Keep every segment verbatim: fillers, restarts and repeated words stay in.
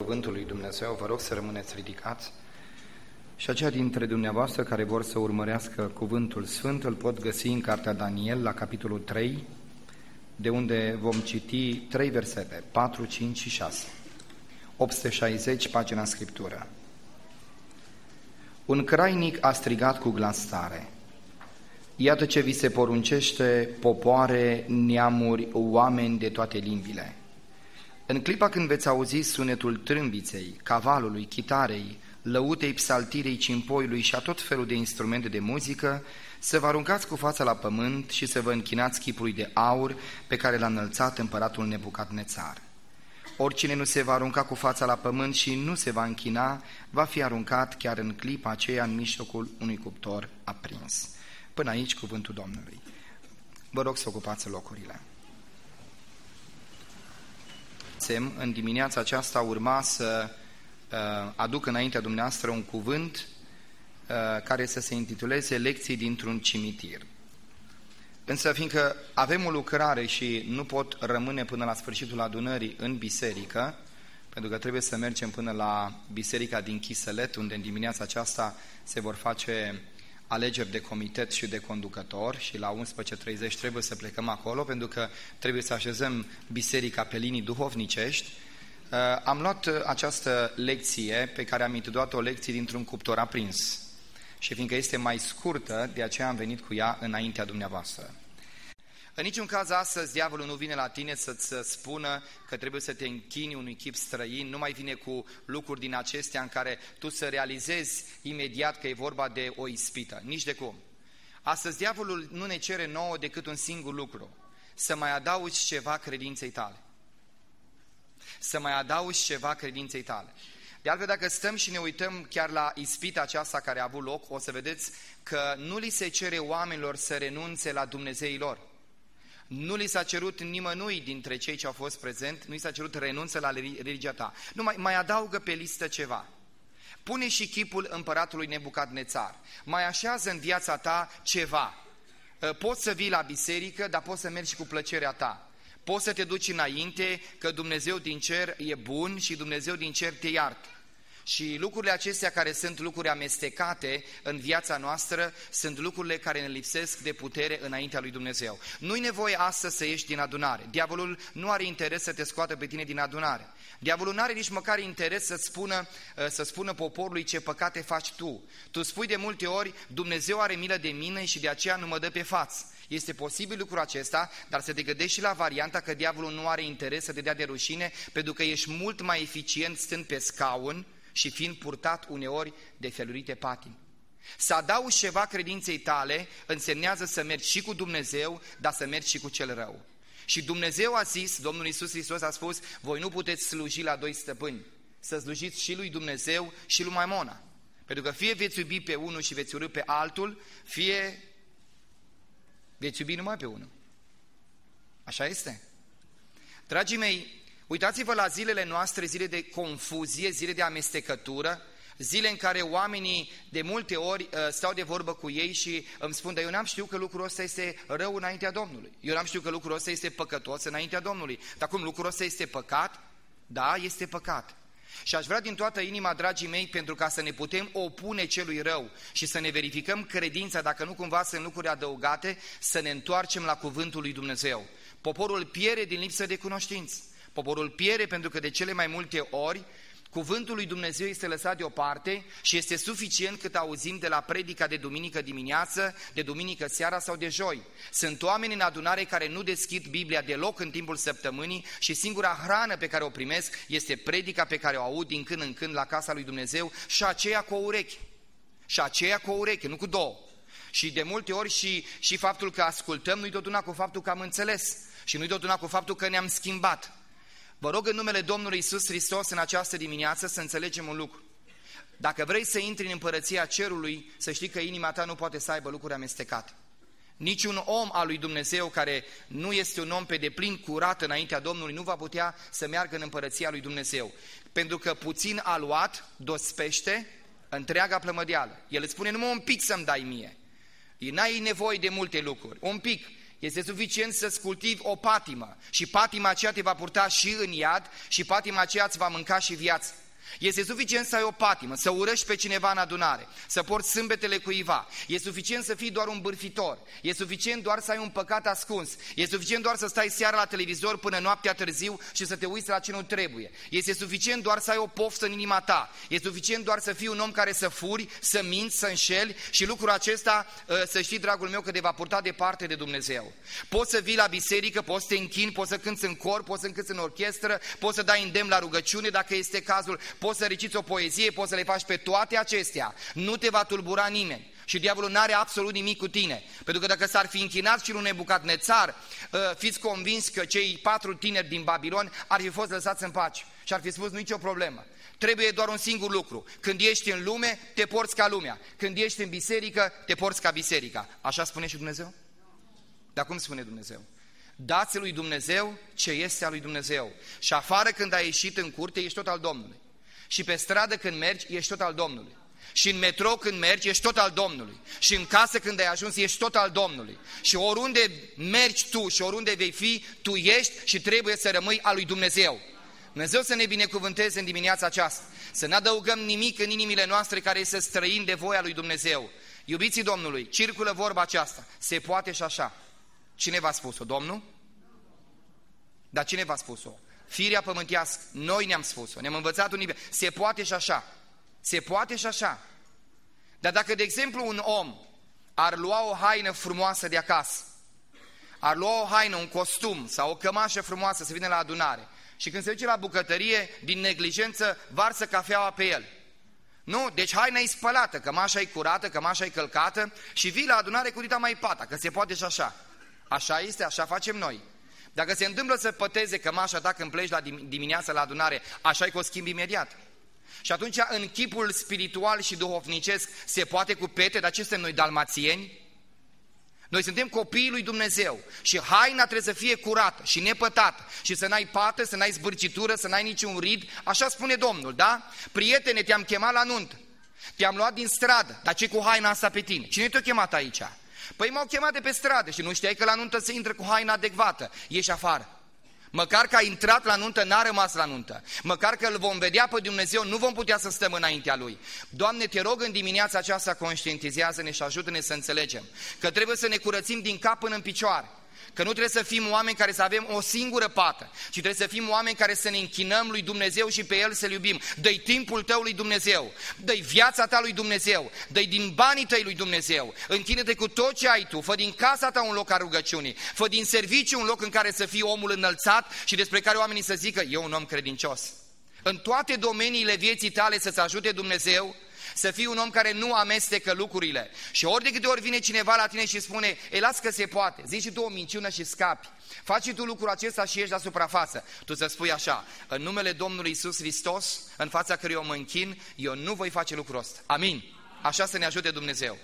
Cuvântul lui Dumnezeu, vă rog să rămâneți ridicați și aceia dintre dumneavoastră care vor să urmărească Cuvântul Sfânt îl pot găsi în Cartea Daniel la capitolul trei, de unde vom citi trei versete, patru, cinci și șase. opt sute șaizeci, pagina în Scriptură. Un crainic a strigat cu glas tare: iată ce vi se poruncește, popoare, neamuri, oameni de toate limbile. În clipa când veți auzi sunetul trâmbiței, cavalului, chitarei, lăutei, psaltirei, cimpoiului și a tot felul de instrumente de muzică, să vă aruncați cu fața la pământ și să vă închinați chipului de aur pe care l-a înălțat împăratul Nebucadnețar. Oricine nu se va arunca cu fața la pământ și nu se va închina, va fi aruncat chiar în clipa aceea în mijlocul unui cuptor aprins. Până aici cuvântul Domnului. Vă rog să ocupați locurile. În dimineața aceasta urma să uh, aduc înaintea dumneavoastră un cuvânt uh, care să se intituleze Lecții dintr-un cimitir. Însă, fiindcă avem o lucrare și nu pot rămâne până la sfârșitul adunării în biserică, pentru că trebuie să mergem până la biserica din Chiselet, unde în dimineața aceasta se vor face alegeri de comitet și de conducător și la unsprezece și treizeci trebuie să plecăm acolo, pentru că trebuie să așezăm biserica pe linii duhovnicești. Am luat această lecție pe care am intitulat-o Lecții dintr-un cuptor aprins și fiindcă este mai scurtă, de aceea am venit cu ea înaintea dumneavoastră. În niciun caz astăzi diavolul nu vine la tine să-ți spună că trebuie să te închini unui chip străin, nu mai vine cu lucruri din acestea în care tu să realizezi imediat că e vorba de o ispită, nici de cum. Astăzi diavolul nu ne cere nouă decât un singur lucru: să mai adaugi ceva credinței tale. Să mai adaugi ceva credinței tale. De altfel, dacă stăm și ne uităm chiar la ispita aceasta care a avut loc, o să vedeți că nu li se cere oamenilor să renunțe la Dumnezeii lor. Nu li s-a cerut nimănui dintre cei ce au fost prezent, nu li s-a cerut renunță la religia ta. Nu, mai, mai adaugă pe listă ceva. Pune și chipul împăratului Nebucadnețar. Mai așează în viața ta ceva. Poți să vii la biserică, dar poți să mergi și cu plăcerea ta. Poți să te duci înainte, că Dumnezeu din cer e bun și Dumnezeu din cer te iartă. Și lucrurile acestea care sunt lucruri amestecate în viața noastră sunt lucrurile care ne lipsesc de putere înaintea lui Dumnezeu. Nu-i nevoie astăzi să ieși din adunare. Diavolul nu are interes să te scoată pe tine din adunare. Diavolul nu are nici măcar interes să spună, să spună poporului ce păcate faci tu. Tu spui de multe ori: Dumnezeu are milă de mine și de aceea nu mă dă pe față. Este posibil lucrul acesta, dar să te gândești și la varianta că diavolul nu are interes să te dea de rușine, pentru că ești mult mai eficient stând pe scaun și fiind purtat uneori de felurite patimi. Să adaugi ceva credinței tale însemnează să mergi și cu Dumnezeu, dar să mergi și cu cel rău. Și Dumnezeu a zis, Domnul Iisus Hristos a spus: voi nu puteți sluji la doi stăpâni, să slujiți și lui Dumnezeu și lui Mamona. Pentru că fie veți iubi pe unul și veți urâ pe altul, fie veți iubi numai pe unul. Așa este. Dragii mei, uitați-vă la zilele noastre, zile de confuzie, zile de amestecătură, zile în care oamenii de multe ori uh, stau de vorbă cu ei și îmi spun: dar eu n-am știut că lucrul ăsta este rău înaintea Domnului. Eu n-am știut că lucrul ăsta este păcătos înaintea Domnului. Dar cum, lucrul ăsta este păcat? Da, este păcat. Și aș vrea din toată inima, dragii mei, pentru ca să ne putem opune celui rău și să ne verificăm credința, dacă nu cumva sunt lucruri adăugate, să ne întoarcem la cuvântul lui Dumnezeu. Poporul pierde din lipsă de cunoștință. Poporul pierde pentru că de cele mai multe ori cuvântul lui Dumnezeu este lăsat deoparte și este suficient cât auzim de la predica de duminică dimineață, de duminică seara sau de joi. Sunt oameni în adunare care nu deschid Biblia deloc în timpul săptămânii și singura hrană pe care o primesc este predica pe care o aud din când în când la casa lui Dumnezeu, și aceea cu o ureche. Și aceea cu o ureche, nu cu două. Și de multe ori și, și faptul că ascultăm nu-i tot una cu faptul că am înțeles și nu-i tot una cu faptul că ne-am schimbat. Vă rog în numele Domnului Iisus Hristos în această dimineață să înțelegem un lucru. Dacă vrei să intri în împărăția cerului, să știi că inima ta nu poate să aibă lucruri amestecate. Niciun om al lui Dumnezeu care nu este un om pe deplin curat înaintea Domnului nu va putea să meargă în împărăția lui Dumnezeu. Pentru că puțin a luat, dospește întreaga plămădeală. El îți spune: numai un pic să-mi dai mie. N-ai nevoie de multe lucruri, un pic. Este suficient să-ți cultivi o patimă și patima aceea te va purta și în iad și patima aceea îți va mânca și viața. Este suficient să ai o patimă, să urăști pe cineva în adunare, să porți sâmbetele cuiva. E suficient să fii doar un bârfitor. E suficient doar să ai un păcat ascuns. E suficient doar să stai seara la televizor până noaptea târziu și să te uiți la ce nu trebuie. Este suficient doar să ai o poftă în inima ta. E suficient doar să fii un om care să furi, să minți, să înșeli și lucrul acesta, să știi, dragul meu, că te va purta departe de Dumnezeu. Poți să vii la biserică, poți să te închini, poți să cânți în cor, poți să cânți în orchestră, poți să dai îndemn la rugăciune dacă este cazul, poți să reciți o poezie, poți să le faci, pe toate acestea. Nu te va tulbura nimeni și diavolul n-are absolut nimic cu tine. Pentru că dacă s-ar fi închinat și lui Nebucadnețar, fiți convins că cei patru tineri din Babilon ar fi fost lăsați în pace și ar fi spus: nicio problemă. Trebuie doar un singur lucru. Când ești în lume, te porți ca lumea. Când ești în biserică, te porți ca biserica. Așa spune și Dumnezeu? Dar cum spune Dumnezeu? Dați lui Dumnezeu ce este al lui Dumnezeu. Și afară, când ai ieșit în curte, ești tot al Domnului. Și pe stradă când mergi, ești tot al Domnului. Și în metrou când mergi, ești tot al Domnului. Și în casă când ai ajuns, ești tot al Domnului. Și oriunde mergi tu și oriunde vei fi, tu ești și trebuie să rămâi al lui Dumnezeu. Dumnezeu să ne binecuvânteze în dimineața aceasta. Să nu adăugăm nimic în inimile noastre care este străin de voia lui Dumnezeu. Iubiții Domnului, circulă vorba aceasta: se poate și așa. Cine v-a spus-o? Domnul? Dar cine v-a spus-o? Firea pământească. Noi ne-am spus-o, ne-am învățat un nivel. Se poate și așa. Se poate și așa. Dar dacă, de exemplu, un om ar lua o haină frumoasă de acasă, ar lua o haină, un costum sau o cămașă frumoasă să vină la adunare și când se duce la bucătărie, din neglijență, varsă cafeaua pe el. Nu? Deci haina e spălată, cămașa e curată, cămașa e călcată și vii la adunare cu dita mai pata, că se poate și așa. Așa este, așa facem noi. Dacă se întâmplă să păteze cămașa ta când pleci la dimineața la adunare, așa e că o schimbi imediat. Și atunci, în chipul spiritual și duhovnicesc, se poate cu pete, dar ce suntem noi, dalmațieni? Noi suntem copiii lui Dumnezeu și haina trebuie să fie curată și nepătată și să n-ai pată, să n-ai zbârcitură, să n-ai niciun rid, așa spune Domnul, da? Prietene, te-am chemat la nuntă, te-am luat din stradă, dar ce cu haina asta pe tine? Cine te-a chemat aici? Păi m-au chemat de pe stradă și nu știai că la nuntă se intră cu haina adecvată, ieși afară. Măcar că a intrat la nuntă, n-a rămas la nuntă. Măcar că îl vom vedea pe Dumnezeu, nu vom putea să stăm înaintea Lui. Doamne, te rog în dimineața aceasta, conștientizează-ne și ajută-ne să înțelegem că trebuie să ne curățim din cap până în picioare. Că nu trebuie să fim oameni care să avem o singură pată, ci trebuie să fim oameni care să ne închinăm lui Dumnezeu și pe El să-L iubim. Dă-i timpul tău lui Dumnezeu, dă-i viața ta lui Dumnezeu, dă-i din banii tăi lui Dumnezeu, închină-te cu tot ce ai tu, fă din casa ta un loc al rugăciunii, fă din serviciu un loc în care să fii omul înălțat și despre care oamenii să zică: eu un om credincios. În toate domeniile vieții tale să-ți ajute Dumnezeu să fii un om care nu amestecă lucrurile. Și ori de câte ori vine cineva la tine și spune: ei, las că se poate, zici și tu o minciună și scapi, faci și tu lucrul acesta și ieși la suprafață, tu să spui așa: în numele Domnului Iisus Hristos, în fața căruia eu mă închin, eu nu voi face lucrul ăsta. Amin. Așa să ne ajute Dumnezeu.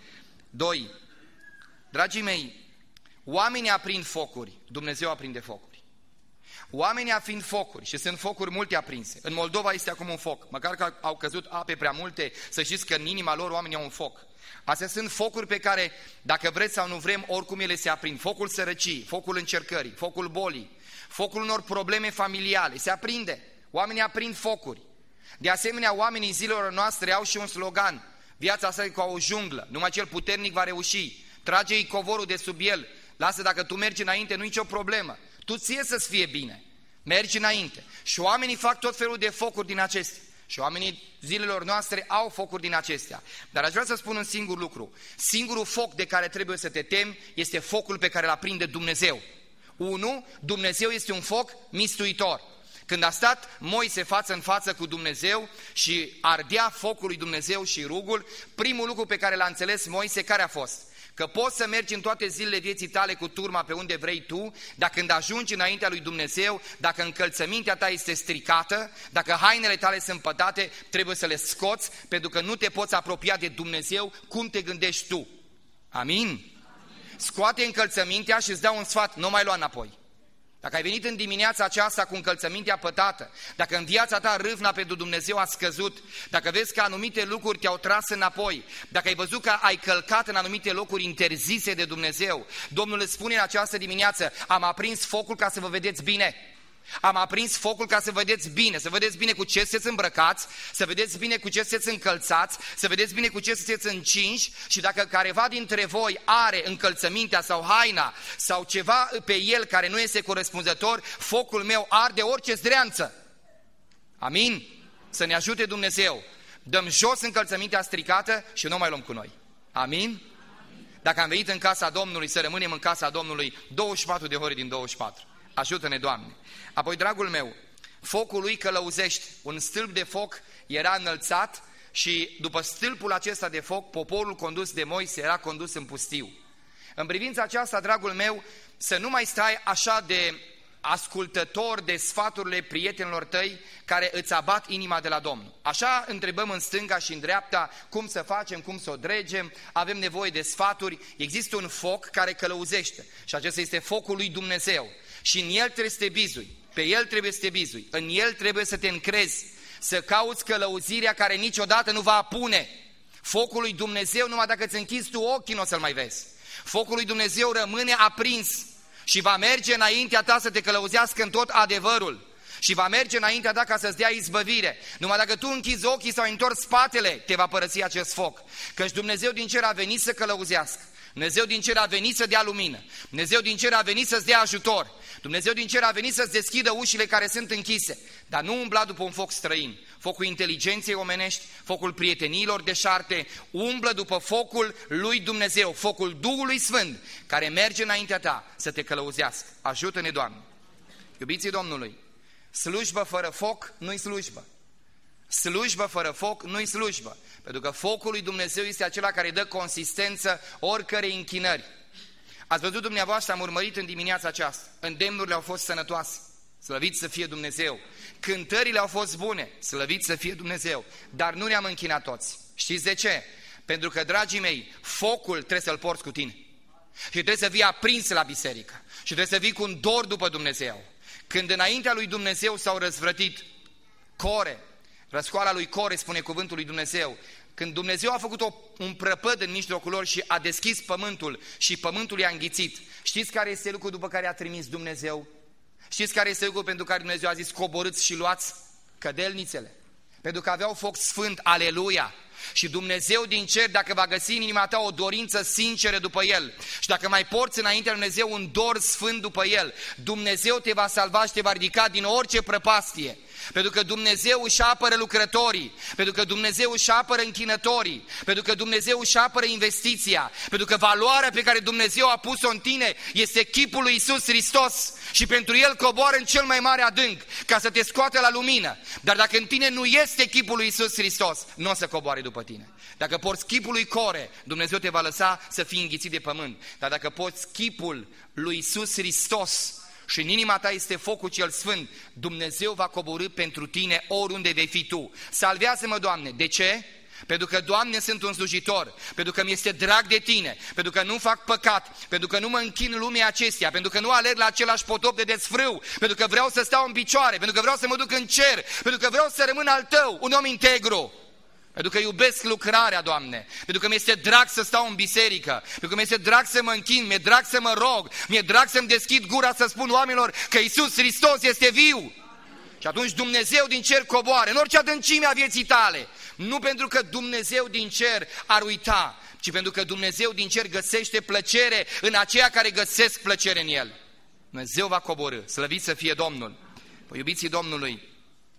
Doi. Dragii mei, oamenii aprind focuri, Dumnezeu aprinde focuri. Oamenii aprind focuri și sunt focuri multe aprinse. În Moldova este acum un foc, măcar că au căzut ape prea multe, să știți că în inima lor oamenii au un foc. Astea sunt focuri pe care, dacă vreți sau nu vrem, oricum ele se aprind. Focul sărăcii, focul încercării, focul bolii, focul unor probleme familiale, se aprinde. Oamenii aprind focuri. De asemenea, oamenii zilelor noastre au și un slogan: viața asta e ca o junglă, numai cel puternic va reuși. Trage-i covorul de sub el, lasă, dacă tu mergi înainte, nu e nicio problemă. Tu ție să-ți fie bine, mergi înainte. Și oamenii fac tot felul de focuri din acestea. Și oamenii zilelor noastre au focuri din acestea. Dar aș vrea să spun un singur lucru. Singurul foc de care trebuie să te temi este focul pe care îl aprinde Dumnezeu. Unu, Dumnezeu este un foc mistuitor. Când a stat Moise față în față cu Dumnezeu și ardea focul lui Dumnezeu și rugul, primul lucru pe care l-a înțeles Moise, care a fost? Că poți să mergi în toate zilele vieții tale cu turma pe unde vrei tu, dar când ajungi înaintea lui Dumnezeu, dacă încălțămintea ta este stricată, dacă hainele tale sunt pătate, trebuie să le scoți, pentru că nu te poți apropia de Dumnezeu cum te gândești tu. Amin? Amin. Scoate încălțămintea și îți dau un sfat: nu mai lua înapoi. Dacă ai venit în dimineața aceasta cu încălțămintea pătată, dacă în viața ta râvna pentru Dumnezeu a scăzut, dacă vezi că anumite lucruri te-au tras înapoi, dacă ai văzut că ai călcat în anumite locuri interzise de Dumnezeu, Domnul îți spune în această dimineață, am aprins focul ca să vă vedeți bine. Am aprins focul ca să vedeți bine, să vedeți bine cu ce sunteți îmbrăcați, să vedeți bine cu ce sunteți încălțați, să vedeți bine cu ce sunteți încinși și dacă careva dintre voi are încălțămintea sau haina sau ceva pe el care nu este corespunzător, focul meu arde orice zdreanță. Amin? Să ne ajute Dumnezeu. Dăm jos încălțămintea stricată și nu mai luăm cu noi. Amin? Dacă am venit în casa Domnului, să rămânem în casa Domnului douăzeci și patru de ore din douăzeci și patru. Ajută-ne, Doamne! Apoi, dragul meu, focul lui călăuzește. Un stâlp de foc era înălțat și după stâlpul acesta de foc, poporul condus de Moise era condus în pustiu. În privința aceasta, dragul meu, să nu mai stai așa de ascultător de sfaturile prietenilor tăi care îți abat inima de la Domnul. Așa întrebăm în stânga și în dreapta cum să facem, cum să o dregem, avem nevoie de sfaturi. Există un foc care călăuzește și acesta este focul lui Dumnezeu. Și în el trebuie să te bizui, pe el trebuie să te bizui, în el trebuie să te încrezi, să cauți călăuzirea care niciodată nu va apune. Focul lui Dumnezeu, numai dacă îți închizi tu ochii, nu o să-l mai vezi. Focul lui Dumnezeu rămâne aprins și va merge înaintea ta să te călăuzească în tot adevărul. Și va merge înaintea ta ca să-ți dea izbăvire. Numai dacă tu închizi ochii sau întorci spatele, te va părăsi acest foc. Căci Dumnezeu din cer a venit să călăuzească. Dumnezeu din cer a venit să dea lumină. Dumnezeu din cer a venit să-ți dea ajutor. Dumnezeu din cer a venit să-ți deschidă ușile care sunt închise. Dar nu umbla după un foc străin. Focul inteligenței omenești, focul prieteniilor deșarte, umblă după focul lui Dumnezeu, focul Duhului Sfânt, care merge înaintea ta să te călăuzească. Ajută-ne, Doamne! Iubiții Domnului, slujbă fără foc nu-i slujbă. Slujbă fără foc nu-i slujbă. Pentru că focul lui Dumnezeu este acela care dă consistență oricărei închinări. Ați văzut dumneavoastră, am urmărit în dimineața aceasta, îndemnurile au fost sănătoase, slăvit să fie Dumnezeu. Cântările au fost bune, slăvit să fie Dumnezeu, dar nu ne-am închinat toți. Știți de ce? Pentru că, dragii mei, focul trebuie să-l porți cu tine. Și trebuie să fii aprins la biserică. Și trebuie să fii cu un dor după Dumnezeu. Când înaintea lui Dumnezeu s-au răzvrătit Core, răscoala lui Core, spune cuvântul lui Dumnezeu, când Dumnezeu a făcut o, un prăpăd în mijlocul lor și a deschis pământul și pământul i-a înghițit, știți care este lucrul după care a trimis Dumnezeu? Știți care este lucrul pentru care Dumnezeu a zis coborâți și luați cădelnițele? Pentru că aveau foc sfânt, aleluia! Și Dumnezeu din cer, dacă va găsi în inima ta o dorință sinceră după El și dacă mai porți înaintea lui Dumnezeu un dor sfânt după El, Dumnezeu te va salva și te va ridica din orice prăpastie. Pentru că Dumnezeu își apără lucrătorii, pentru că Dumnezeu își apără închinătorii, pentru că Dumnezeu își apără investiția, pentru că valoarea pe care Dumnezeu a pus-o în tine este chipul lui Iisus Hristos și pentru El coboară în cel mai mare adânc ca să te scoată la lumină. Dar dacă în tine nu este chipul lui Iisus Hristos, nu o să coboare după tine. Dacă porți chipul lui Core, Dumnezeu te va lăsa să fii înghițit de pământ. Dar dacă porți chipul lui Iisus Hristos și în inima ta este focul cel sfânt, Dumnezeu va coborî pentru tine oriunde vei fi tu. Salvează-mă, Doamne! De ce? Pentru că, Doamne, sunt un slujitor, pentru că mi-este drag de Tine, pentru că nu fac păcat, pentru că nu mă închin în lumea acesteia, pentru că nu alerg la același potop de desfrâu, pentru că vreau să stau în picioare, pentru că vreau să mă duc în cer, pentru că vreau să rămân al Tău, un om integru. Pentru că iubesc lucrarea, Doamne, pentru că mi-este drag să stau în biserică, pentru că mi-este drag să mă închin, mi-e drag să mă rog, mi-e drag să-mi deschid gura să spun oamenilor că Iisus Hristos este viu. Și atunci Dumnezeu din cer coboară, în orice adâncime a vieții tale, nu pentru că Dumnezeu din cer ar uita, ci pentru că Dumnezeu din cer găsește plăcere în aceia care găsesc plăcere în El. Dumnezeu va coborî, slăvit să fie Domnul. Păi, iubiții Domnului,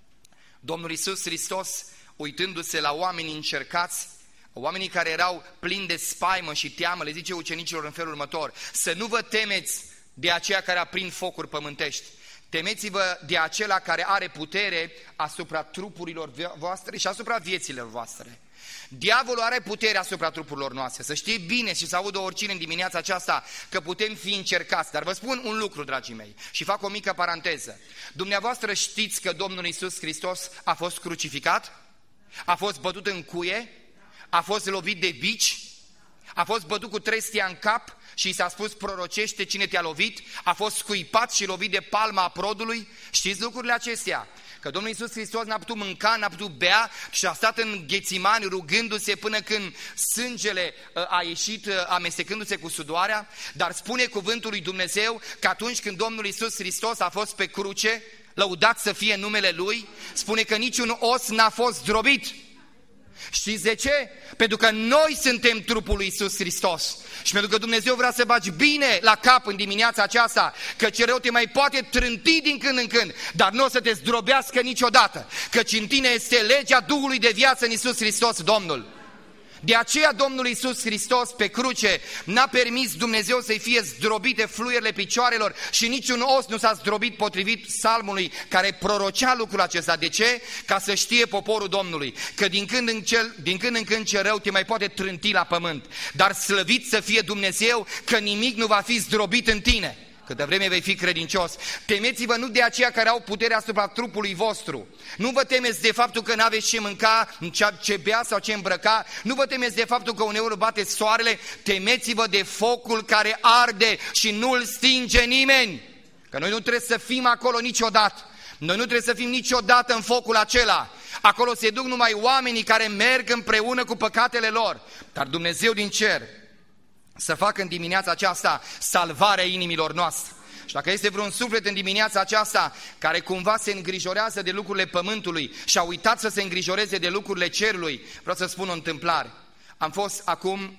Domnul Iisus Hristos, uitându-se la oamenii încercați, oamenii care erau plini de spaimă și teamă, le zice ucenicilor în felul următor: să nu vă temeți de aceea care aprind focuri pământești, temeți-vă de acela care are putere asupra trupurilor voastre și asupra vieților voastre. Diavolul are putere asupra trupurilor noastre. Să știi bine și să audă oricine în dimineața aceasta că putem fi încercați. Dar vă spun un lucru, dragii mei, și fac o mică paranteză. Dumneavoastră știți că Domnul Iisus Hristos a fost crucificat? A fost bătut în cuie? A fost lovit de bici? a fost bătut cu trestia în cap și i s-a spus prorocește cine te-a lovit, a fost scuipat și lovit de palma aprodului. Știți lucrurile acestea? Că Domnul Iisus Hristos n-a putut mânca, n-a putut bea și a stat în Ghețimani rugându-se până când sângele a ieșit amestecându-se cu sudoarea, dar spune cuvântul lui Dumnezeu că atunci când Domnul Iisus Hristos a fost pe cruce, lăudat să fie numele Lui, spune că niciun os n-a fost zdrobit. Știți de ce? Pentru că noi suntem trupul lui Iisus Hristos. Și pentru că Dumnezeu vrea să bagi bine la cap în dimineața aceasta, că ce rău te mai poate trânti din când în când, dar nu o să te zdrobească niciodată, căci în tine este legea Duhului de viață în Iisus Hristos, Domnul. De aceea Domnul Iisus Hristos pe cruce n-a permis Dumnezeu să-i fie zdrobite fluierele picioarelor și niciun os nu s-a zdrobit potrivit psalmului care prorocea lucrul acesta. De ce? Ca să știe poporul Domnului că din când în, cel, din când, în când ce rău te mai poate trânti la pământ, dar slăvit să fie Dumnezeu că nimic nu va fi zdrobit în tine. Câtă vreme vei fi credincios. Temeți-vă nu de aceia care au putere asupra trupului vostru. Nu vă temeți de faptul că n-aveți ce mânca, ce bea sau ce îmbrăca. Nu vă temeți de faptul că uneori bate soarele. Temeți-vă de focul care arde și nu-l stinge nimeni. Că noi nu trebuie să fim acolo niciodată. Noi nu trebuie să fim niciodată în focul acela. Acolo se duc numai oamenii care merg împreună cu păcatele lor. Dar Dumnezeu din cer să facă în dimineața aceasta salvarea inimilor noastre. Și dacă este vreun suflet în dimineața aceasta care cumva se îngrijorează de lucrurile pământului și a uitat să se îngrijoreze de lucrurile cerului, vreau să spun o întâmplare. Am fost acum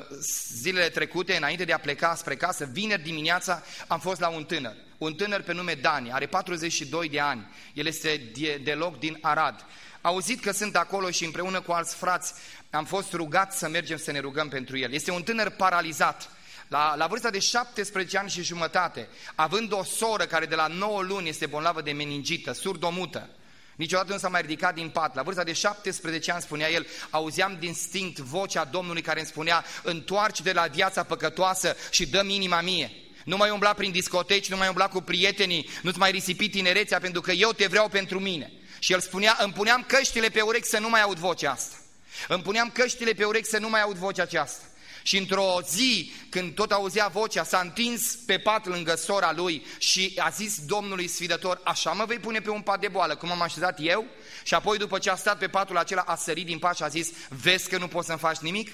zilele trecute, înainte de a pleca spre casă, vineri dimineața, am fost la un tânăr. Un tânăr pe nume Dani, are patruzeci și doi de ani, el este deloc din Arad. A auzit că sunt acolo și împreună cu alți frați am fost rugați să mergem să ne rugăm pentru el. Este un tânăr paralizat, la, la vârsta de șaptesprezece ani și jumătate, având o soră care de la nouă luni este bolnavă de meningită, surdomută. Niciodată nu s-a mai ridicat din pat. La vârsta de șaptesprezece ani, spunea el, auzeam distinct vocea Domnului care îmi spunea: întoarce de la viața păcătoasă și dă-mi inima mie. Nu mai umbla prin discoteci, nu mai umbla cu prietenii, nu-ți mai risipi tinerețea, pentru că eu te vreau pentru mine. Și el spunea, îmi puneam căștile pe urechi să nu mai aud vocea asta. Îmi puneam căștile pe urechi să nu mai aud vocea aceasta. Și într-o zi, când tot auzea vocea, s-a întins pe pat lângă sora lui și a zis Domnului sfidător: așa mă vei pune pe un pat de boală, cum am așezat eu? Și apoi, după ce a stat pe patul acela, a sărit din pat și a zis: vezi că nu poți să-mi faci nimic?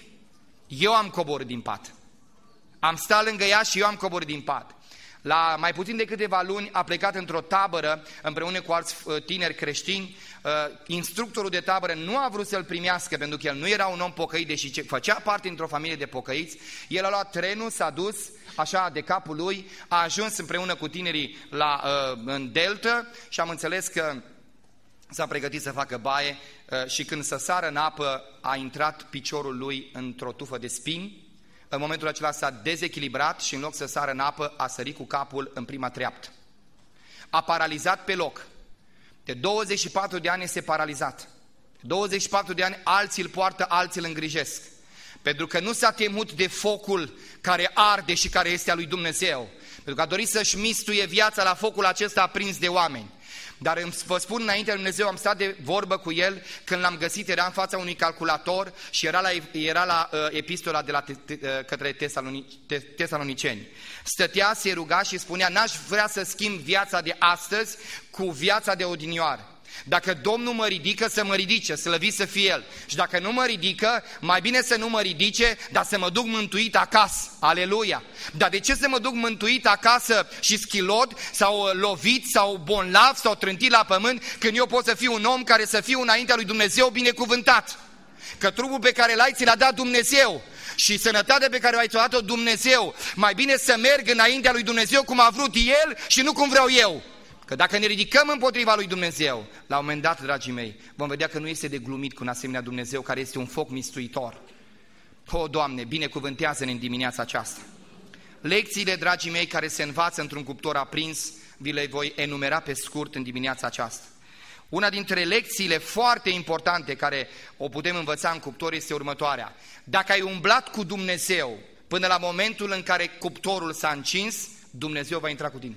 Eu am coborât din pat. Am stat lângă ea și eu am coborât din pat. La mai puțin de câteva luni a plecat într-o tabără împreună cu alți tineri creștini. Instructorul de tabără nu a vrut să-l primească pentru că el nu era un om pocăit, deși făcea parte într-o familie de pocăiți. El a luat trenul, s-a dus așa de capul lui, a ajuns împreună cu tinerii la, în Delta și am înțeles că s-a pregătit să facă baie și când să sară în apă a intrat piciorul lui într-o tufă de spini. În momentul acela s-a dezechilibrat și în loc să sară în apă, a sărit cu capul în prima treaptă. A paralizat pe loc. De douăzeci și patru de ani este paralizat. douăzeci și patru de ani alții îl poartă, alții îl îngrijesc. Pentru că nu s-a temut de focul care arde și care este a lui Dumnezeu. Pentru că a dorit să-și mistuie viața la focul acesta aprins de oameni. Dar vă spun, înainte de Dumnezeu, am stat de vorbă cu el, când l-am găsit, era în fața unui calculator și era la, era la uh, epistola de la te, te, uh, către tesalonic, te, tesaloniceni. Stătea, se ruga și spunea: n-aș vrea să schimb viața de astăzi cu viața de odinioară. Dacă Domnul mă ridică, să mă ridice, slăvit să fie El. Și dacă nu mă ridică, mai bine să nu mă ridice, dar să mă duc mântuit acasă. Aleluia! Dar de ce să mă duc mântuit acasă și schilod, sau lovit, sau bonlav, sau trântit la pământ, când eu pot să fiu un om care să fiu înaintea lui Dumnezeu binecuvântat? Că trupul pe care l-ai, ți l-a dat Dumnezeu. Și sănătatea pe care o ai dat-o Dumnezeu. Mai bine să merg înaintea lui Dumnezeu cum a vrut El și nu cum vreau eu. Că dacă ne ridicăm împotriva lui Dumnezeu, la un moment dat, dragii mei, vom vedea că nu este de glumit cu un asemenea Dumnezeu care este un foc mistuitor. O, Doamne, binecuvântează-ne în dimineața aceasta. Lecțiile, dragii mei, care se învață într-un cuptor aprins, vi le voi enumera pe scurt în dimineața aceasta. Una dintre lecțiile foarte importante care o putem învăța în cuptor este următoarea. Dacă ai umblat cu Dumnezeu până la momentul în care cuptorul s-a încins, Dumnezeu va intra cu tine.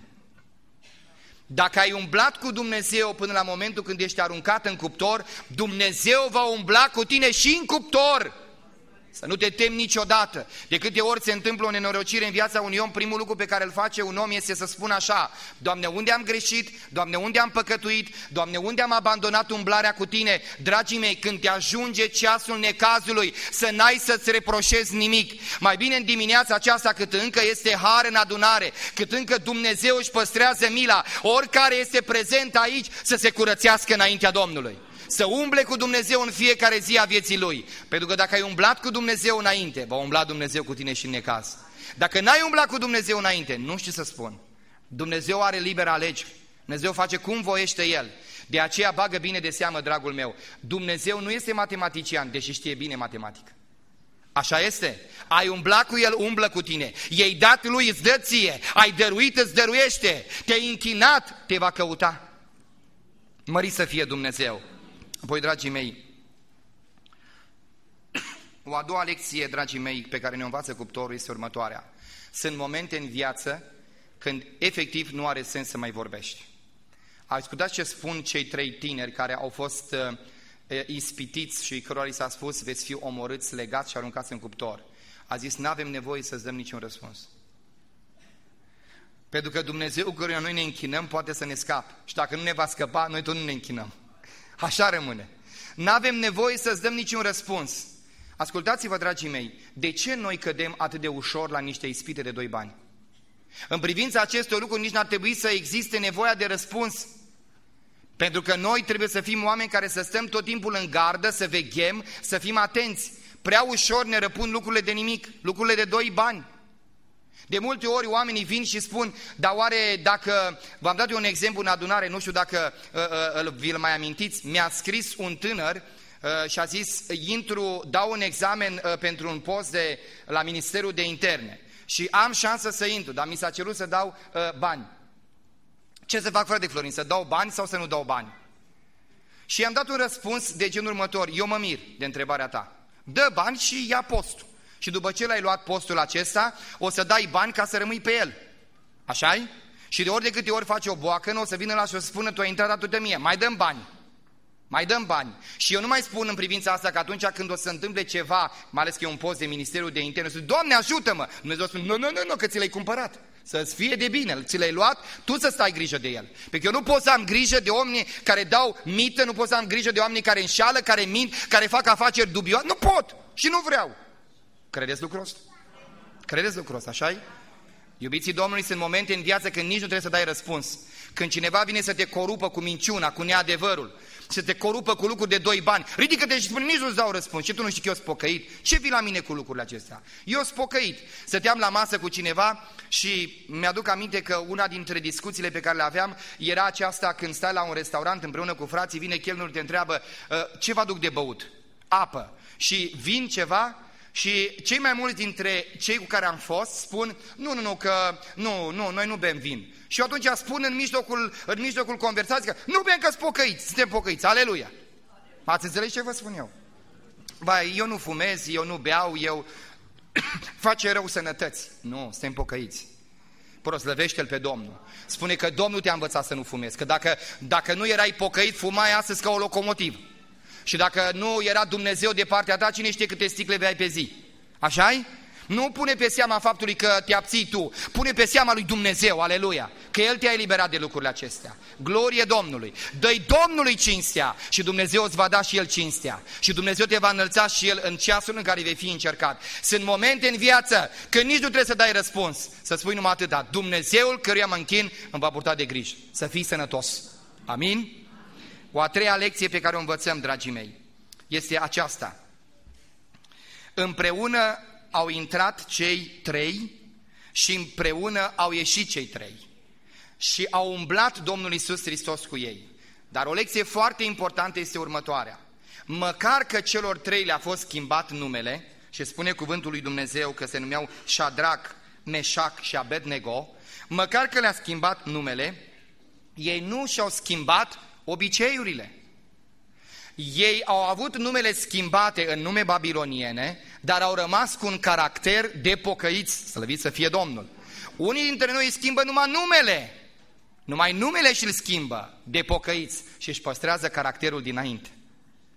Dacă ai umblat cu Dumnezeu până la momentul când ești aruncat în cuptor, Dumnezeu va umbla cu tine și în cuptor. Să nu te temi niciodată. De câte ori se întâmplă o nenorocire în viața unui om, primul lucru pe care îl face un om este să spună așa: Doamne, unde am greșit? Doamne, unde am păcătuit? Doamne, unde am abandonat umblarea cu Tine? Dragii mei, când te ajunge ceasul necazului, să n-ai să-ți reproșezi nimic. Mai bine în dimineața aceasta, cât încă este har în adunare, cât încă Dumnezeu își păstrează mila, oricare este prezent aici să se curățească înaintea Domnului. Să umble cu Dumnezeu în fiecare zi a vieții lui. Pentru că dacă ai umblat cu Dumnezeu înainte, va umbla Dumnezeu cu tine și în necaz. Dacă n-ai umblat cu Dumnezeu înainte, nu știu ce să spun. Dumnezeu are liberă alegere. Dumnezeu face cum voiește El. De aceea bagă bine de seamă, dragul meu. Dumnezeu nu este matematician, deși știe bine matematică. Așa este. Ai umblat cu El, umblă cu tine. I-ai dat Lui, îți dă ție. Ai dăruit, îți dăruiește. Te-ai închinat, te va căuta. Mărit să fie Dumnezeu. Apoi, dragii mei, o a doua lecție, dragii mei, pe care ne învață cuptorul este următoarea. Sunt momente în viață când efectiv nu are sens să mai vorbești. Ascultați ce spun cei trei tineri care au fost uh, ispitiți și cărora li s-a spus: veți fi omorâți, legați și aruncați în cuptor. A zis: n-avem nevoie să-ți dăm niciun răspuns. Pentru că Dumnezeu căruia noi ne închinăm poate să ne scape. Și dacă nu ne va scăpa, noi tot nu ne închinăm. Așa rămâne. N-avem nevoie să-ți dăm niciun răspuns. Ascultați-vă, dragii mei, de ce noi cădem atât de ușor la niște ispite de doi bani? În privința acestor lucruri nici n-ar trebui să existe nevoia de răspuns. Pentru că noi trebuie să fim oameni care să stăm tot timpul în gardă, să veghem, să fim atenți. Prea ușor ne răpund lucrurile de nimic, lucrurile de doi bani. De multe ori oamenii vin și spun: dar oare dacă, v-am dat eu un exemplu în adunare, nu știu dacă uh, uh, vi-l mai amintiți, mi-a scris un tânăr uh, și a zis: intru, dau un examen uh, pentru un post de, la Ministerul de Interne și am șansă să intru, dar mi s-a cerut să dau uh, bani. Ce să fac, frate Florin, să dau bani sau să nu dau bani? Și i-am dat un răspuns de genul următor: eu mă mir de întrebarea ta, dă bani și ia postul. Și după ce l-ai luat postul acesta, o să dai bani ca să rămâi pe el. Așa-i? Și de ori de câte ori faci o boacă, nu o să vină la și o să spună: tu ai intrat atâtea mie, mai dăm bani. Mai dăm bani. Și eu nu mai spun în privința asta că atunci când o să întâmple ceva, mai ales că e un post de Ministerul de Interne, să zic: Doamne, ajută-mă! Dumnezeu spune: nu, nu, nu, nu, că ți l-ai cumpărat. Să-ți fie de bine, ți l-ai luat, tu să stai grijă de el. Pentru că eu nu pot să am grijă de oameni care dau mită, nu pot să am grijă de oameni care înșală, care mint, care fac afaceri dubioase. Nu pot și nu vreau. Credeți lucrul ăsta? Credeți lucrul ăsta, așa-i? Iubiții Domnului, sunt momente în viață când nici nu trebuie să dai răspuns. Când cineva vine să te corupă cu minciuna, cu neadevărul, să te corupă cu lucruri de doi bani, ridică-te și spune: nici nu-ți dau răspuns. Și tu nu știi că eu sunt pocăit? Ce vii la mine cu lucrurile acestea? Eu sunt pocăit. Stăteam la masă cu cineva și mi-aduc aminte că una dintre discuțiile pe care le aveam era aceasta: când stai la un restaurant împreună cu frații, vine chelnerul, te întreabă: ce vă aduc de băut? Apă. Și vin ceva. Și cei mai mulți dintre cei cu care am fost spun: nu, nu, nu, că nu, nu, noi nu bem vin. Și eu atunci spun în mijlocul, în mijlocul conversației că nu bem, că sunt pocăiți, suntem pocăiți, aleluia. Ați înțeles ce vă spun eu? Bai, eu nu fumez, eu nu beau, eu face rău sănătăți. Nu, suntem pocăiți. Proslăvește-L pe Domnul. Spune că Domnul te-a învățat să nu fumezi, că dacă, dacă nu erai pocăit, fumai astăzi ca o locomotivă. Și dacă nu era Dumnezeu de partea ta, cine știe câte sticle beai pe zi? Așa-i? Nu pune pe seama faptului că te abții tu, pune pe seama lui Dumnezeu, aleluia, că El te-a eliberat de lucrurile acestea. Glorie Domnului! Dă-i Domnului cinstea și Dumnezeu îți va da și El cinstea. Și Dumnezeu te va înălța și El în ceasul în care vei fi încercat. Sunt momente în viață când nici nu trebuie să dai răspuns, să spui numai atâta: Dumnezeul căruia mă închin îmi va purta de grijă. Să fii sănătos. Amin? O a treia lecție pe care o învățăm, dragii mei, este aceasta. Împreună au intrat cei trei și împreună au ieșit cei trei. Și au umblat Domnul Iisus Hristos cu ei. Dar o lecție foarte importantă este următoarea. Măcar că celor trei le-a fost schimbat numele, și spune cuvântul lui Dumnezeu că se numeau Șadrac, Meșac și Abednego, măcar că le-a schimbat numele, ei nu și-au schimbat obiceiurile. Ei au avut numele schimbate în nume babiloniene, dar au rămas cu un caracter de pocăiți, slăvit să fie Domnul. Unii dintre noi îi schimbă numai numele, numai numele și îl schimbă de pocăiți și își păstrează caracterul dinainte.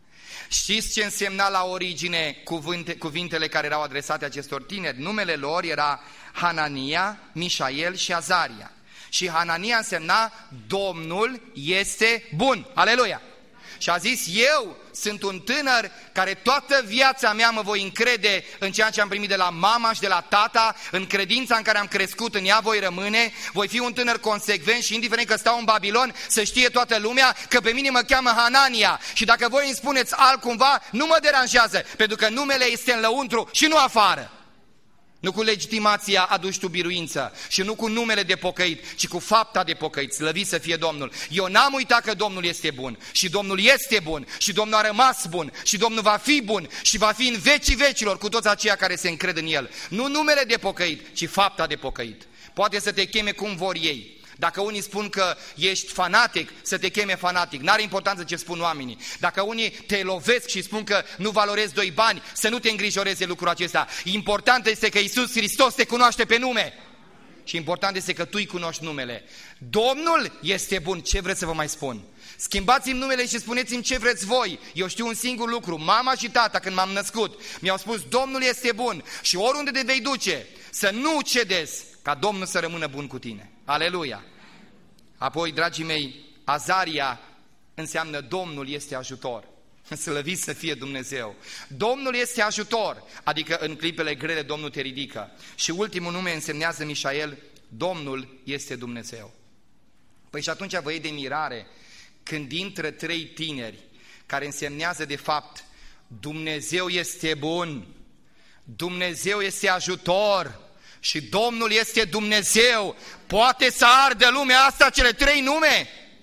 Știți ce însemna la origine cuvinte, cuvintele care erau adresate acestor tineri? Numele lor era Hanania, Mișael și Azaria. Și Hanania însemna Domnul este bun. Aleluia! Și a zis, eu sunt un tânăr care toată viața mea mă voi încrede în ceea ce am primit de la mama și de la tata, în credința în care am crescut, în ea voi rămâne, voi fi un tânăr consecvent și indiferent că stau în Babilon, să știe toată lumea că pe mine mă cheamă Hanania. Și dacă voi îmi spuneți altcumva, nu mă deranjează, pentru că numele este în lăuntru și nu afară. Nu cu legitimația aduci tu biruință și nu cu numele de pocăit, ci cu fapta de pocăit. Slăvit să fie Domnul. Eu n-am uitat că Domnul este bun și Domnul este bun și Domnul a rămas bun și Domnul va fi bun și va fi în vecii vecilor cu toți aceia care se încred în El. Nu numele de pocăit, ci fapta de pocăit. Poate să te cheme cum vor ei. Dacă unii spun că ești fanatic, să te cheme fanatic. N-are importanță ce spun oamenii. Dacă unii te lovesc și spun că nu valorezi doi bani, să nu te îngrijoreze lucrul acesta. Important este că Iisus Hristos te cunoaște pe nume. Și important este că tu îi cunoști numele. Domnul este bun. Ce vreți să vă mai spun? Schimbați-mi numele și spuneți-mi ce vreți voi. Eu știu un singur lucru. Mama și tata, când m-am născut, mi-au spus, Domnul este bun. Și oriunde te vei duce, să nu cedezi, ca Domnul să rămână bun cu tine. Aleluia! Apoi, dragii mei, Azaria înseamnă Domnul este ajutor. Slăvit să fie Dumnezeu. Domnul este ajutor, adică în clipele grele Domnul te ridică. Și ultimul nume însemnează Mișael, Domnul este Dumnezeu. Păi și atunci vă iei de mirare când intră trei tineri care însemnează de fapt Dumnezeu este bun, Dumnezeu este ajutor și Domnul este Dumnezeu. Poate să ardă lumea asta cele trei nume?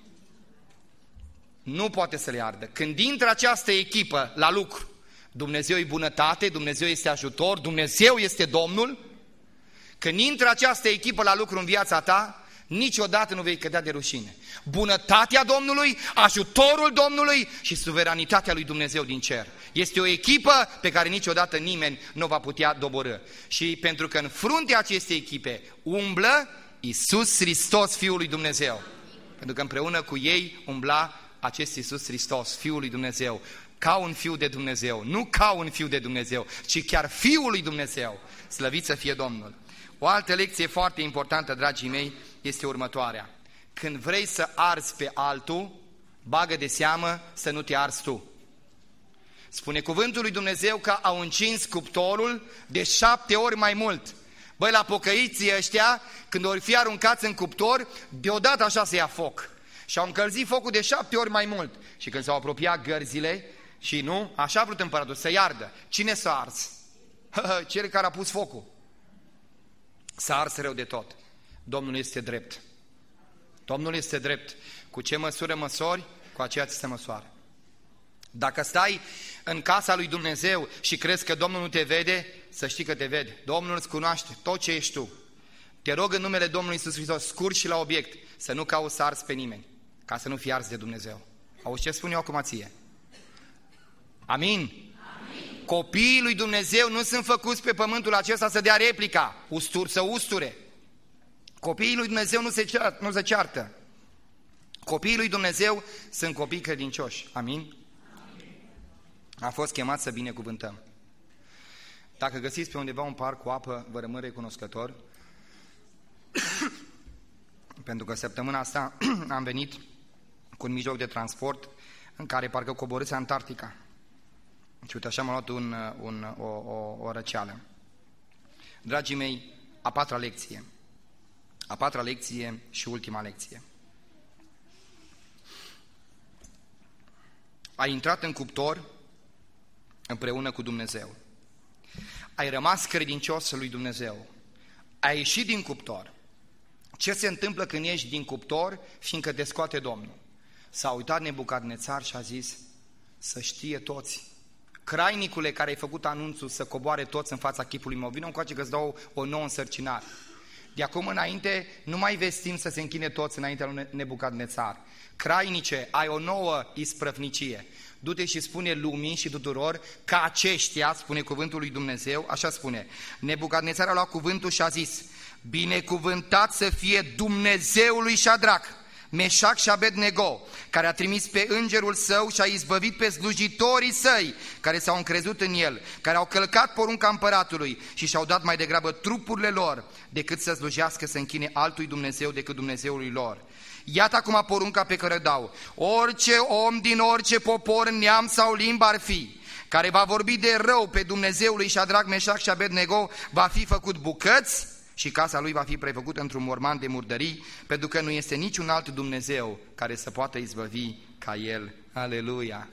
Nu poate să le ardă. Când intră această echipă la lucru, Dumnezeu e bunătate, Dumnezeu este ajutor, Dumnezeu este Domnul. Când intră această echipă la lucru în viața ta, niciodată nu vei cădea de rușine. Bunătatea Domnului, ajutorul Domnului și suveranitatea lui Dumnezeu din cer. Este o echipă pe care niciodată nimeni nu va putea doborî. Și pentru că în fruntea acestei echipe umblă Iisus Hristos, Fiul lui Dumnezeu. Pentru că împreună cu ei umbla acest Iisus Hristos, Fiul lui Dumnezeu, ca un Fiu de Dumnezeu, nu ca un Fiu de Dumnezeu, ci chiar Fiul lui Dumnezeu. Slăvit să fie Domnul! O altă lecție foarte importantă, dragii mei, este următoarea. Când vrei să arzi pe altul, bagă de seamă să nu te arzi tu. Spune cuvântul lui Dumnezeu că au încins cuptorul de șapte ori mai mult. Băi, la pocăiții ăștia, când ori fi aruncați în cuptor, deodată așa se ia foc. Și au încălzit focul de șapte ori mai mult. Și când s-au apropiat gărzile, și nu, așa a vrut împăratul, să iardă. Cine s-a ars? Cel care a pus focul. S-a ars rău de tot. Domnul este drept. Domnul este drept. Cu ce măsură măsori, cu aceea ți se măsoară. Dacă stai în casa lui Dumnezeu și crezi că Domnul nu te vede, să știi că te vede. Domnul îți cunoaște tot ce ești tu. Te rog în numele Domnului Iisus Hristos, scurt și la obiect, să nu cauți să arzi pe nimeni, ca să nu fii ars de Dumnezeu. Auzi ce spun eu acum ție? Amin? Amin. Copiii lui Dumnezeu nu sunt făcuți pe pământul acesta să dea replica, ustur, să usture. Copiii lui Dumnezeu nu se, ceartă, nu se ceartă. Copiii lui Dumnezeu sunt copii credincioși. Amin? Amin. A fost chemat să binecuvântăm. Dacă găsiți pe undeva un parc cu apă, vă rămân recunoscător. Pentru că săptămâna asta am venit cu un mijloc de transport în care parcă coborâți Antarctica. Și uite, așa m-a luat un, un, o, o, o răceală. Dragii mei, a patra lecție. A patra lecție și ultima lecție. Ai intrat în cuptor împreună cu Dumnezeu. Ai rămas credincios lui Dumnezeu. Ai ieșit din cuptor. Ce se întâmplă când ieși din cuptor, fiindcă te scoate Domnul? S-a uitat Nebucadnețar și a zis, să știe toți, crainicule care ai făcut anunțul să coboare toți în fața chipului meu, vină încoace că îți dau o nouă însărcinare. De acum înainte nu mai vezi timp să se închine toți înaintea lui Nebucadnețar. Crainice, ai o nouă isprăvnicie. Du-te și spune lumii și tuturor că aceștia, spune cuvântul lui Dumnezeu, așa spune, Nebucadnețar a luat cuvântul și a zis, binecuvântat să fie Dumnezeul lui Șadrac, Meșac și Abednego, care a trimis pe îngerul său și a izbăvit pe slujitorii săi, care s-au încrezut în el, care au călcat porunca împăratului și și-au dat mai degrabă trupurile lor, decât să slujească, să închine altui Dumnezeu decât Dumnezeului lor. Iată acum porunca pe care o dau: orice om din orice popor, neam sau limbă ar fi, care va vorbi de rău pe Dumnezeul lui Șadrac, Meșac și Abednego, va fi făcut bucăți și casa lui va fi prefăcută într-un morman de murdării, pentru că nu este niciun alt Dumnezeu care să poată izbăvi ca el. Aleluia!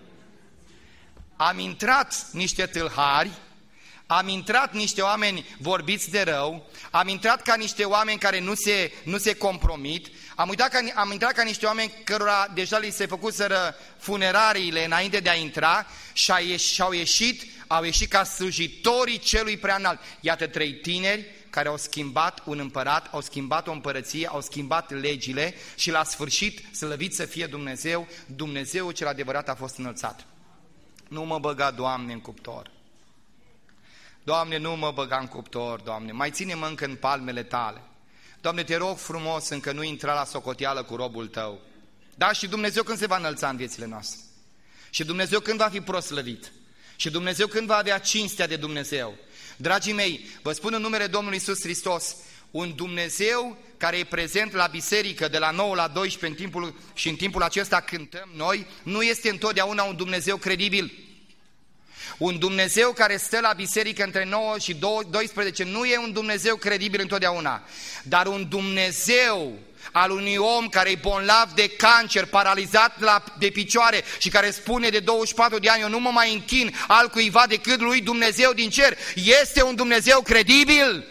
Am intrat niște tâlhari, am intrat niște oameni vorbiți de rău, am intrat ca niște oameni care nu se, nu se compromit, am, uitat ca, am intrat ca niște oameni cărora deja li se făcuseră funerariile înainte de a intra și au ieșit, au ieșit ca slujitorii celui preanalt. Iată trei tineri care au schimbat un împărat, au schimbat o împărăție, au schimbat legile și la sfârșit, slăvit să fie Dumnezeu, Dumnezeul cel adevărat a fost înălțat. Nu mă băga, Doamne, în cuptor. Doamne, nu mă băga în cuptor, Doamne, mai ține-mă încă în palmele Tale. Doamne, te rog frumos, încă nu intra la socoteală cu robul Tău. Da, și Dumnezeu când se va înălța în viețile noastre? Și Dumnezeu când va fi proslăvit? Și Dumnezeu când va avea cinstea de Dumnezeu? Dragii mei, vă spun în numele Domnului Iisus Hristos, un Dumnezeu care e prezent la biserică de la nouă la doisprezece în timpul, și în timpul acesta cântăm noi, nu este întotdeauna un Dumnezeu credibil. Un Dumnezeu care stă la biserică între nouă și doisprezece nu e un Dumnezeu credibil întotdeauna, dar un Dumnezeu al unui om care e bolnav de cancer, paralizat la, de picioare și care spune de douăzeci și patru de ani: eu nu mă mai închin altcuiva decât lui Dumnezeu din cer, este un Dumnezeu credibil.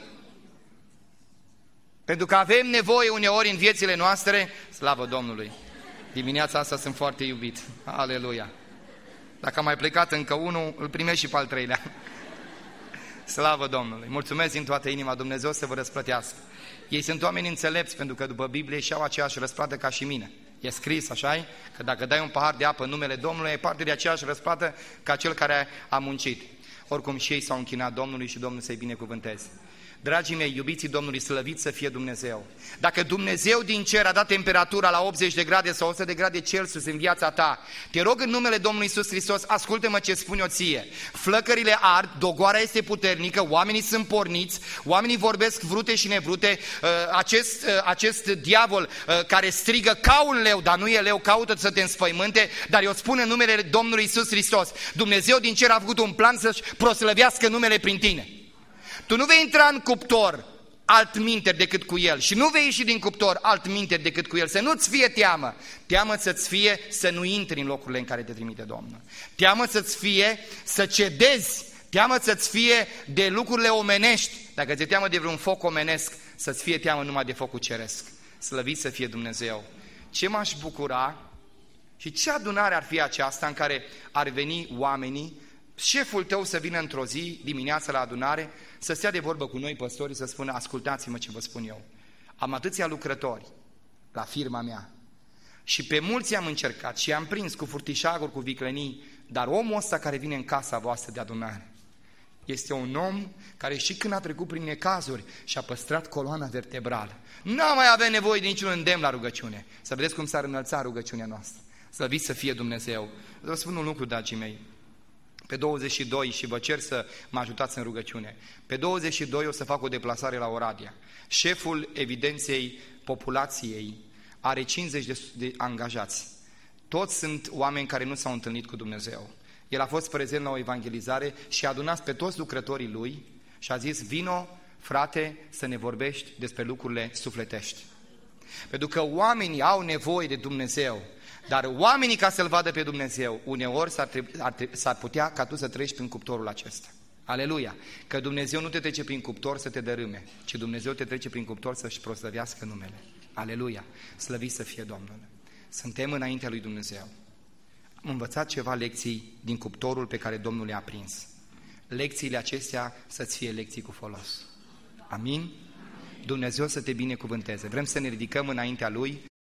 Pentru că avem nevoie uneori în viețile noastre, slavă Domnului, dimineața asta sunt foarte iubit, aleluia. Dacă am mai plecat încă unul, îl primești și pe al treilea. Slavă Domnului! Mulțumesc din toată inima, Dumnezeu să vă răsplătească. Ei sunt oameni înțelepți, pentru că după Biblie și-au aceeași răsplată ca și mine. E scris, așa-i? Că dacă dai un pahar de apă în numele Domnului, ai parte de aceeași răsplată ca cel care a muncit. Oricum și ei s-au închinat Domnului și Domnul să-i binecuvânteze. Dragii mei, iubiții Domnului, slăvit să fie Dumnezeu. Dacă Dumnezeu din cer a dat temperatura la optzeci de grade sau o sută de grade Celsius în viața ta, te rog în numele Domnului Iisus Hristos, ascultă-mă ce spun eu ție. Flăcările ard, dogoarea este puternică, oamenii sunt porniți, oamenii vorbesc vrute și nevrute, acest, acest diavol care strigă ca un leu, dar nu e leu, caută să te înspăimânte, dar eu spun în numele Domnului Iisus Hristos, Dumnezeu din cer a făcut un plan să-și proslăvească numele prin tine. Tu nu vei intra în cuptor altminteri decât cu el și nu vei ieși din cuptor altminteri decât cu el. Să nu-ți fie teamă. Teamă să-ți fie să nu intri în locurile în care te trimite Domnul. Teamă să-ți fie să cedezi. Teamă să-ți fie de lucrurile omenești. Dacă ți-e teamă de vreun foc omenesc, să-ți fie teamă numai de focul ceresc. Slăvit să fie Dumnezeu. Ce m-aș bucura și ce adunare ar fi aceasta în care ar veni oamenii, șeful tău să vină într-o zi dimineața la adunare, să stea de vorbă cu noi păstorii, să spună: ascultați-mă ce vă spun eu. Am atâția lucrători la firma mea și pe mulți am încercat și am prins cu furtișaguri, cu viclenii, dar omul ăsta care vine în casa voastră de adunare este un om care și când a trecut prin necazuri și-a păstrat coloana vertebrală. Nu mai avea nevoie de niciun îndemn la rugăciune. Să vedeți cum s-ar înălța rugăciunea noastră. Slăvit să fie Dumnezeu. Vă spun un lucru, dragii mei. Pe douăzeci și doi, și vă cer să mă ajutați în rugăciune, pe douăzeci și doi o să fac o deplasare la Oradea. Șeful evidenței populației are cincizeci de, de angajați. Toți sunt oameni care nu s-au întâlnit cu Dumnezeu. El a fost prezent la o evangelizare și a adunat pe toți lucrătorii lui și a zis: vino, frate, să ne vorbești despre lucrurile sufletești. Pentru că oamenii au nevoie de Dumnezeu. Dar oamenii, ca să-L vadă pe Dumnezeu, uneori s-ar, s-ar putea ca tu să treci prin cuptorul acesta. Aleluia! Că Dumnezeu nu te trece prin cuptor să te dărâme, ci Dumnezeu te trece prin cuptor să-și proslăvească numele. Aleluia! Slăvit să fie Domnul! Suntem înaintea lui Dumnezeu. Am învățat ceva lecții din cuptorul pe care Domnul le-a prins. Lecțiile acestea să-ți fie lecții cu folos. Amin? Dumnezeu să te binecuvânteze. Vrem să ne ridicăm înaintea Lui.